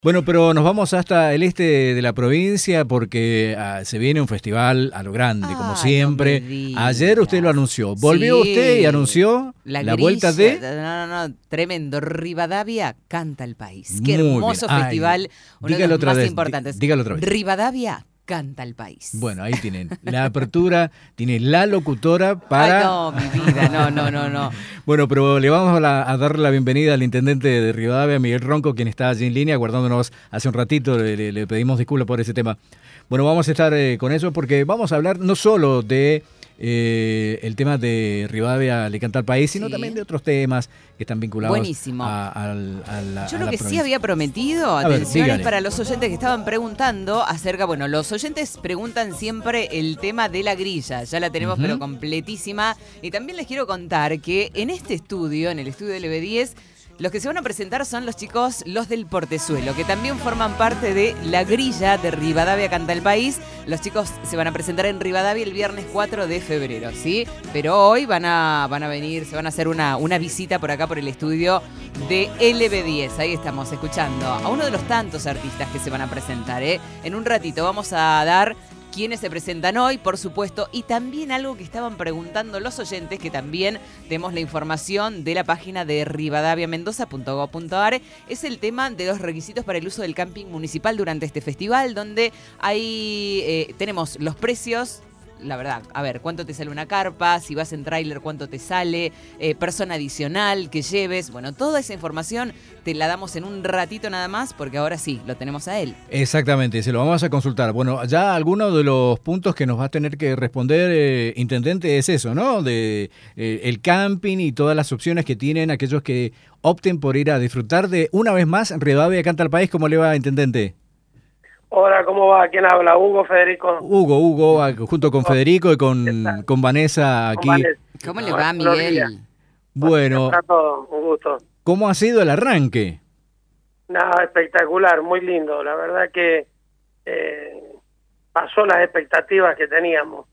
Bueno, pero nos vamos hasta el este de la provincia porque se viene un festival a lo grande, como Ay, no me siempre. Ayer usted lo digas. anunció. Volvió usted y Sí, anunció la la vuelta grilla. de... No, tremendo. Rivadavia canta el país. Qué Muy bien. hermoso Ay, festival, uno de dígalo los otra más vez. importantes. Dígalo otra vez. Rivadavia canta el país. Bueno, ahí tienen la apertura, tiene la locutora Ay, para... no, mi vida, no. Bueno, pero le vamos a dar la bienvenida al intendente de Rivadavia, Miguel Ronco, quien está allí en línea, aguardándonos hace un ratito. Le pedimos disculpas por ese tema. Bueno, vamos a estar con eso porque vamos a hablar no solo de el tema de Rivadavia le canta al país, sino Sí. también de otros temas que están vinculados Buenísimo. a Yo la lo que sí provincia. había prometido, A ver, atención, es dígale. para los oyentes que estaban preguntando acerca, bueno, los oyentes preguntan siempre el tema de la grilla, ya la tenemos pero completísima, y también les quiero contar que en este estudio, en el estudio del EB10, los que se van a presentar son los chicos, los del Portezuelo, que también forman parte de la grilla de Rivadavia Canta el País. Los chicos se van a presentar en Rivadavia el viernes 4 de febrero, ¿sí? Pero hoy van a venir, se van a hacer una visita por acá, por el estudio de LB10. Ahí estamos escuchando a uno de los tantos artistas que se van a presentar, ¿eh? En un ratito vamos a dar quiénes se presentan hoy, por supuesto, y también algo que estaban preguntando los oyentes, que también tenemos la información de la página de rivadaviamendoza.gov.ar, es el tema de los requisitos para el uso del camping municipal durante este festival, donde hay tenemos los precios. La verdad, a ver, ¿cuánto te sale una carpa? Si vas en tráiler, ¿cuánto te sale? Persona adicional que lleves. Bueno, toda esa información te la damos en un ratito nada más, porque ahora sí, lo tenemos a él. Exactamente, se lo vamos a consultar. Bueno, ya algunos de los puntos que nos va a tener que responder, intendente, es eso, ¿no? De el camping y todas las opciones que tienen aquellos que opten por ir a disfrutar de, una vez más, Rivadavia Canta al País. ¿Cómo le va, intendente? Hola, ¿cómo va? ¿Quién habla? Hugo, Federico. Hugo, junto con Federico y ¿Qué tal? con Vanessa Con aquí. Vanessa. ¿Cómo le va, Buenos días. Miguel? Buenos días Bueno, para todos, un gusto. ¿cómo ha sido el arranque? Nada, espectacular, muy lindo. La verdad que pasó las expectativas que teníamos.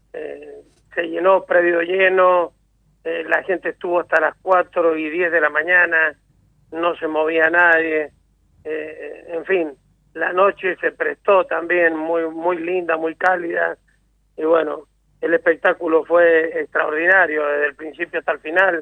Se llenó, predio lleno, la gente estuvo hasta las 4:10 de la mañana, no se movía nadie. En fin, la noche se prestó también, muy linda, muy cálida. Y bueno, el espectáculo fue extraordinario desde el principio hasta el final.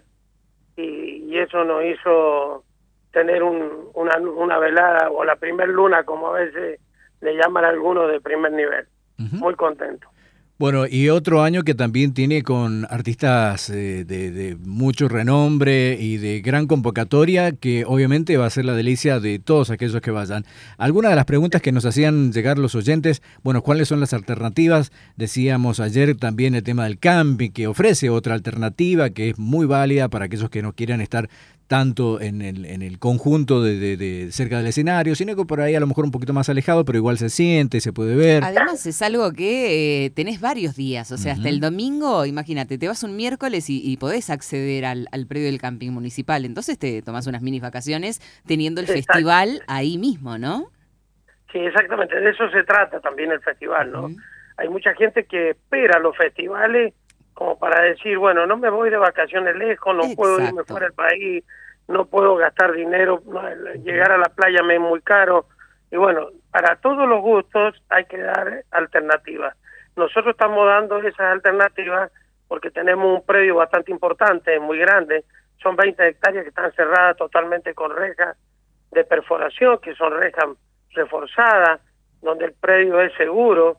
Y eso nos hizo tener una velada, o la primer luna, como a veces le llaman a algunos, de primer nivel. Muy contento. Bueno, y otro año que también tiene con artistas de mucho renombre y de gran convocatoria, que obviamente va a ser la delicia de todos aquellos que vayan. Algunas de las preguntas que nos hacían llegar los oyentes, bueno, ¿cuáles son las alternativas? Decíamos ayer también el tema del camping, que ofrece otra alternativa que es muy válida para aquellos que no quieran estar tanto en el conjunto de cerca del escenario, sino que por ahí a lo mejor un poquito más alejado, pero igual se siente, se puede ver. Además es algo que tenés varios días, o sea, hasta el domingo, imagínate, te vas un miércoles y podés acceder al predio del camping municipal, entonces te tomás unas mini vacaciones teniendo el Exacto. festival ahí mismo, ¿no? Sí, exactamente, de eso se trata también el festival, ¿no? Hay mucha gente que espera los festivales como para decir, bueno, no me voy de vacaciones lejos, no puedo irme Exacto. fuera del país, no puedo gastar dinero, llegar a la playa me es muy caro. Y bueno, para todos los gustos hay que dar alternativas. Nosotros estamos dando esas alternativas porque tenemos un predio bastante importante, muy grande, son 20 hectáreas que están cerradas totalmente con rejas de perforación, que son rejas reforzadas, donde el predio es seguro.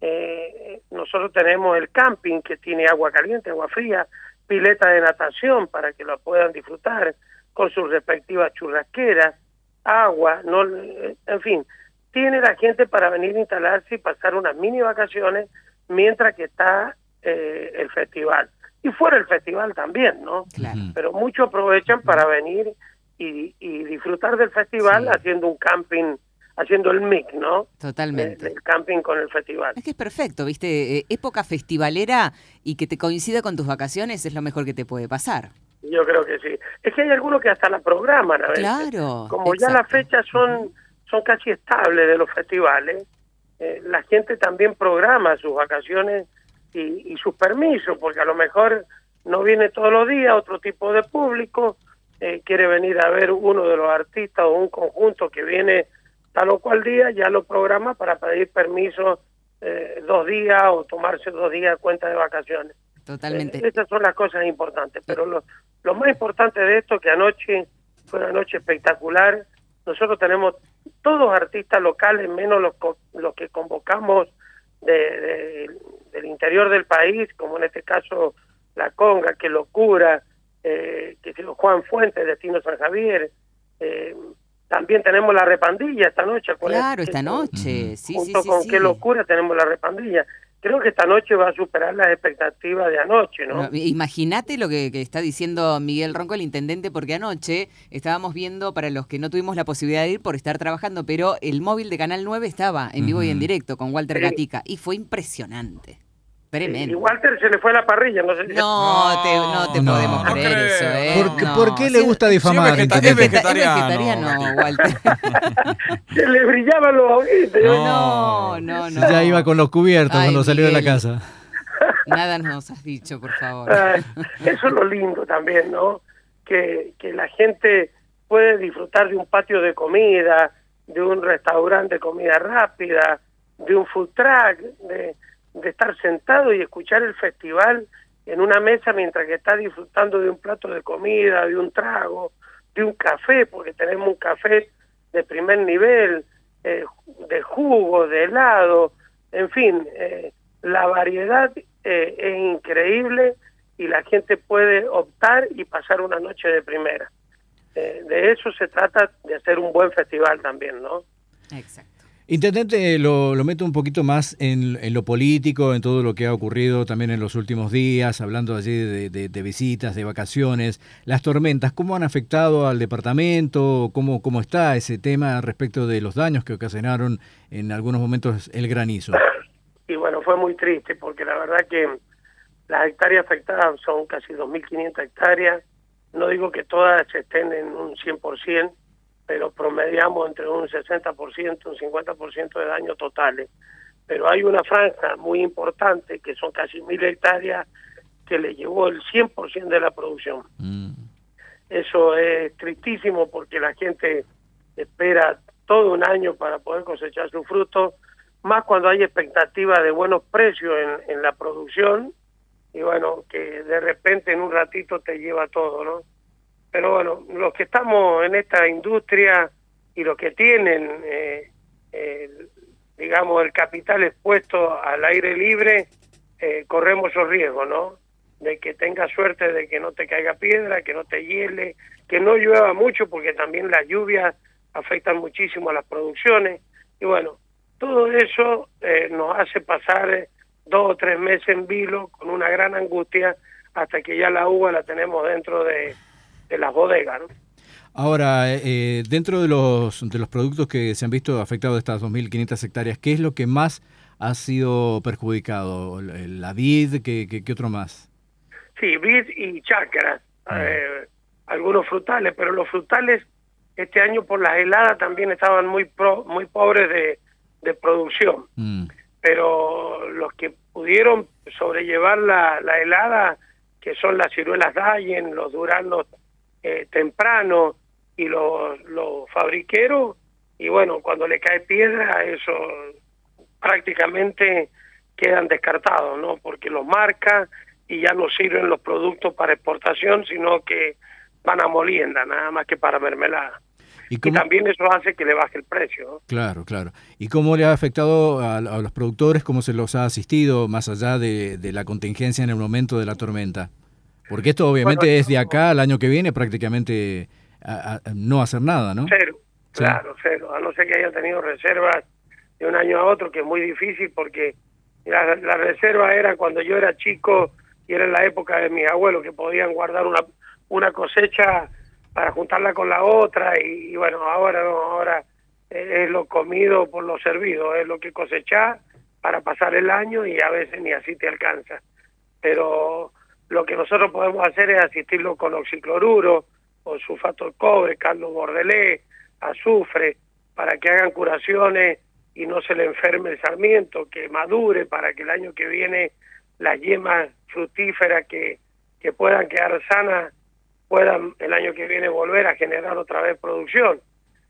Nosotros tenemos el camping, que tiene agua caliente, agua fría, pileta de natación para que lo puedan disfrutar con sus respectivas churrasqueras, agua, no, en fin, tiene la gente para venir a instalarse y pasar unas mini vacaciones mientras que está el festival. Y fuera el festival también, ¿no? Claro. Pero muchos aprovechan para venir y disfrutar del festival, Sí. haciendo un camping, haciendo el mix, ¿no? Totalmente. El camping con el festival. Es que es perfecto, ¿viste? Época festivalera y que te coincida con tus vacaciones es lo mejor que te puede pasar. Yo creo que sí. Es que hay algunos que hasta la programan a veces. Claro. Como ya las exacto. fechas son casi estables de los festivales, la gente también programa sus vacaciones y sus permisos, porque a lo mejor no viene todos los días otro tipo de público, quiere venir a ver uno de los artistas o un conjunto que viene tal o cual día, ya lo programa para pedir permiso 2 días o tomarse 2 días de cuenta de vacaciones. Totalmente. Esas son las cosas importantes, pero lo más importante de esto, que anoche fue una noche espectacular. Nosotros tenemos todos artistas locales, menos los que convocamos del interior del país, como en este caso La Conga, Que Locura, que Juan Fuentes, Destino San Javier. También tenemos La Repandilla esta noche. Claro, esta noche. Sí, junto sí, con sí. Qué Locura tenemos La Repandilla. Creo que esta noche va a superar las expectativas de anoche, ¿no? Imagínate lo que está diciendo Miguel Ronco, el intendente, porque anoche estábamos viendo, para los que no tuvimos la posibilidad de ir por estar trabajando, pero el móvil de Canal 9 estaba en vivo y en directo con Walter Gatica, y fue impresionante. Tremendo. Y Walter se le fue a la parrilla, no sé si... No te podemos creer eso, ¿eh? ¿Por qué le gusta difamar? Es vegetariano, Walter. Se le brillaban los ojitos. No. Ya iba con los cubiertos cuando salió de la casa. Nada nos has dicho, por favor. Eso es lo lindo también, ¿no? Que la gente puede disfrutar de un patio de comida, de un restaurante de comida rápida, de un food truck, de estar sentado y escuchar el festival en una mesa mientras que está disfrutando de un plato de comida, de un trago, de un café, porque tenemos un café de primer nivel, de jugo, de helado, en fin, la variedad es increíble y la gente puede optar y pasar una noche de primera. De eso se trata, de hacer un buen festival también, ¿no? Exacto. Intendente, lo meto un poquito más en lo político, en todo lo que ha ocurrido también en los últimos días, hablando allí de visitas, de vacaciones, las tormentas, ¿cómo han afectado al departamento? ¿Cómo está ese tema respecto de los daños que ocasionaron en algunos momentos el granizo? Y bueno, fue muy triste porque la verdad que las hectáreas afectadas son casi 2.500 hectáreas. No digo que todas estén en un 100%, pero promediamos entre un 60%, un 50% de daños totales. Pero hay una franja muy importante, que son casi 1.000 hectáreas, que le llevó el 100% de la producción. Eso es tristísimo porque la gente espera todo un año para poder cosechar su fruto, más cuando hay expectativa de buenos precios en la producción, y bueno, que de repente en un ratito te lleva todo, ¿no? Pero bueno, los que estamos en esta industria y los que tienen, digamos, el capital expuesto al aire libre, corremos esos riesgos, ¿no? De que tengas suerte de que no te caiga piedra, que no te hiele, que no llueva mucho, porque también las lluvias afectan muchísimo a las producciones. Y bueno, todo eso nos hace pasar 2 o 3 meses en vilo con una gran angustia hasta que ya la uva la tenemos dentro de las bodegas, ¿no? Ahora, dentro de los productos que se han visto afectados de estas 2.500 hectáreas, ¿qué es lo que más ha sido perjudicado? ¿La vid? ¿Qué otro más? Sí, vid y chácaras, algunos frutales, pero los frutales este año por las heladas también estaban muy pobres de producción. Pero los que pudieron sobrellevar la helada, que son las ciruelas Dayen, los duranos temprano y los fabriqueros, y bueno, cuando le cae piedra, eso prácticamente quedan descartados, ¿no? Porque los marca y ya no sirven los productos para exportación, sino que van a molienda, nada más que para mermelada. Y también eso hace que le baje el precio, ¿no? Claro. ¿Y cómo le ha afectado a los productores? ¿Cómo se los ha asistido más allá de la contingencia en el momento de la tormenta? Porque esto obviamente es de acá al año que viene prácticamente a no hacer nada, ¿no? Cero, claro, cero. A no ser que haya tenido reservas de un año a otro, que es muy difícil porque la reserva era cuando yo era chico y era en la época de mis abuelos, que podían guardar una cosecha para juntarla con la otra, y bueno, ahora no, ahora es lo comido por lo servido, es lo que cosechás para pasar el año y a veces ni así te alcanza. Pero lo que nosotros podemos hacer es asistirlo con oxicloruro, o sulfato de cobre, caldo bordelé, azufre, para que hagan curaciones y no se le enferme el sarmiento, que madure para que el año que viene las yemas fructíferas que puedan quedar sanas puedan el año que viene volver a generar otra vez producción.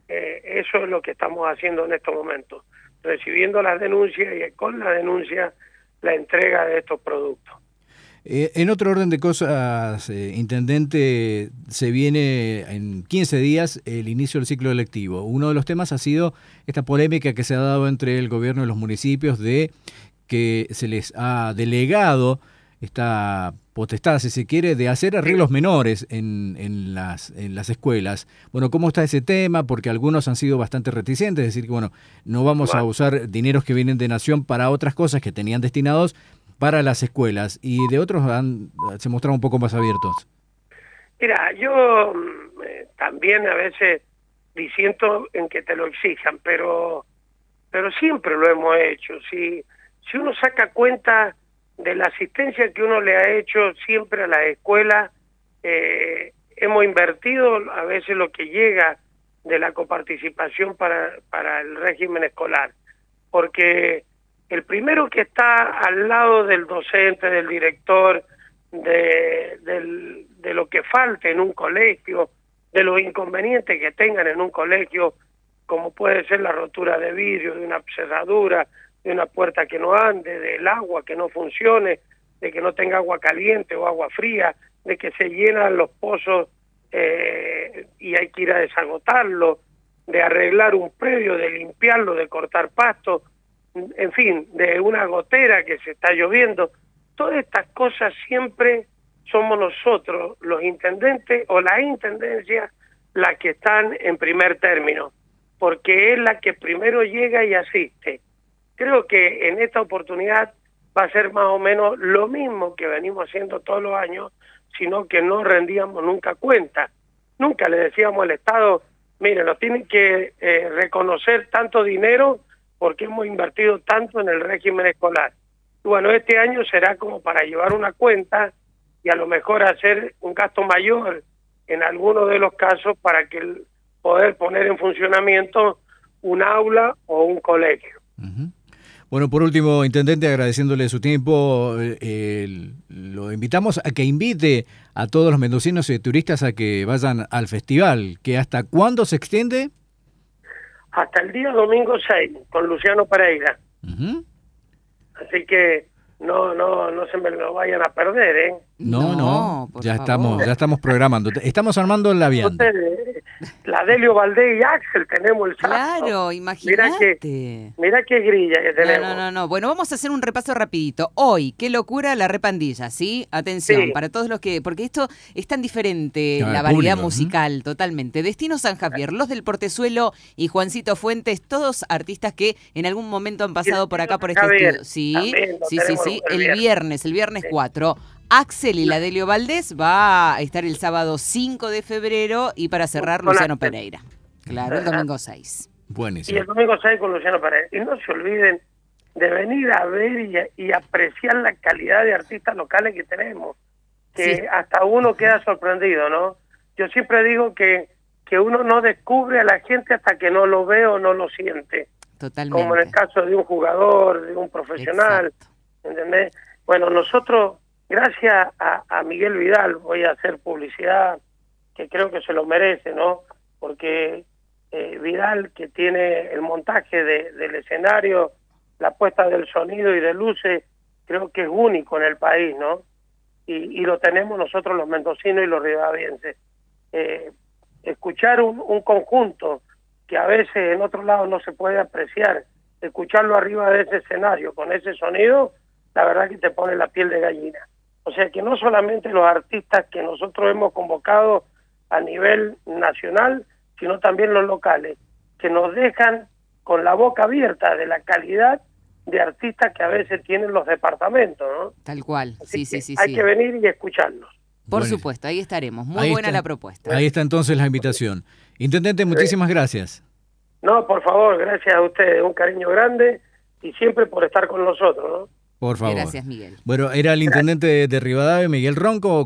eso es lo que estamos haciendo en estos momentos, recibiendo las denuncias y con la denuncia la entrega de estos productos. En otro orden de cosas, intendente, se viene en 15 días el inicio del ciclo electivo. Uno de los temas ha sido esta polémica que se ha dado entre el gobierno y los municipios de que se les ha delegado esta potestad, si se quiere, de hacer arreglos menores en las escuelas. Bueno, ¿cómo está ese tema? Porque algunos han sido bastante reticentes, es decir, que bueno, no vamos a usar dineros que vienen de Nación para otras cosas que tenían destinados para las escuelas, y de otros se mostraron un poco más abiertos. Mira, yo también a veces disiento en que te lo exijan, pero siempre lo hemos hecho. Si uno saca cuenta de la asistencia que uno le ha hecho siempre a la escuela, hemos invertido a veces lo que llega de la coparticipación para el régimen escolar, porque el primero que está al lado del docente, del director, de lo que falte en un colegio, de los inconvenientes que tengan en un colegio, como puede ser la rotura de vidrio, de una cerradura, de una puerta que no ande, del agua que no funcione, de que no tenga agua caliente o agua fría, de que se llenan los pozos y hay que ir a desagotarlo, de arreglar un predio, de limpiarlo, de cortar pasto, en fin, de una gotera que se está lloviendo. Todas estas cosas siempre somos nosotros, los intendentes o la intendencia, las que están en primer término, porque es la que primero llega y asiste. Creo que en esta oportunidad va a ser más o menos lo mismo que venimos haciendo todos los años, sino que no rendíamos nunca cuenta. Nunca le decíamos al Estado, mire, nos tienen que reconocer tanto dinero porque hemos invertido tanto en el régimen escolar. Y bueno, este año será como para llevar una cuenta y a lo mejor hacer un gasto mayor en algunos de los casos para que poder poner en funcionamiento un aula o un colegio. Uh-huh. Bueno, por último, intendente, agradeciéndole su tiempo, lo invitamos a que invite a todos los mendocinos y turistas a que vayan al festival, que ¿hasta cuándo se extiende? Hasta el día domingo 6, con Luciano Pereira. Uh-huh. Así que no se me lo vayan a perder, ¿eh? No, ya estamos programando. Estamos armando la vianda. La Delio Valdés y Axel tenemos el sábado. Claro, imagínate. Mirá qué grilla que tenemos. No. Bueno, vamos a hacer un repaso rapidito. Hoy, qué locura la repandilla, ¿sí? Atención, sí. Para todos los que... Porque esto es tan diferente, la variedad público, musical, totalmente. Destino San Javier, Los del Portezuelo y Juancito Fuentes, todos artistas que en algún momento han pasado por acá, por este estudio. Sí, sí. El viernes 4. Axel y la Delio Valdés va a estar el sábado 5 de febrero y para cerrar Luciano Pereira. Claro, el domingo 6. Buenísimo. Y el domingo 6 con Luciano Pereira. Y no se olviden de venir a ver y apreciar la calidad de artistas locales que tenemos, que hasta uno queda sorprendido, ¿no? Yo siempre digo que uno no descubre a la gente hasta que no lo ve o no lo siente. Totalmente. Como en el caso de un jugador, de un profesional, ¿entendés? Bueno, nosotros... Gracias a Miguel Vidal, voy a hacer publicidad que creo que se lo merece, ¿no? Porque Vidal, que tiene el montaje del escenario, la puesta del sonido y de luces, creo que es único en el país, ¿no? Y lo tenemos nosotros los mendocinos y los rivadavienses. Escuchar un conjunto que a veces en otros lados no se puede apreciar, escucharlo arriba de ese escenario con ese sonido, la verdad que te pone la piel de gallina. O sea que no solamente los artistas que nosotros hemos convocado a nivel nacional, sino también los locales, que nos dejan con la boca abierta de la calidad de artistas que a veces tienen los departamentos, ¿no? Tal cual, sí. Hay que venir y escucharlos. Por supuesto, ahí estaremos. Muy buena la propuesta. Ahí está entonces la invitación. Intendente, muchísimas gracias. No, por favor, gracias a ustedes, un cariño grande y siempre por estar con nosotros, ¿no? Por favor. Gracias, Miguel. Bueno, era el intendente de Rivadavia, Miguel Ronco.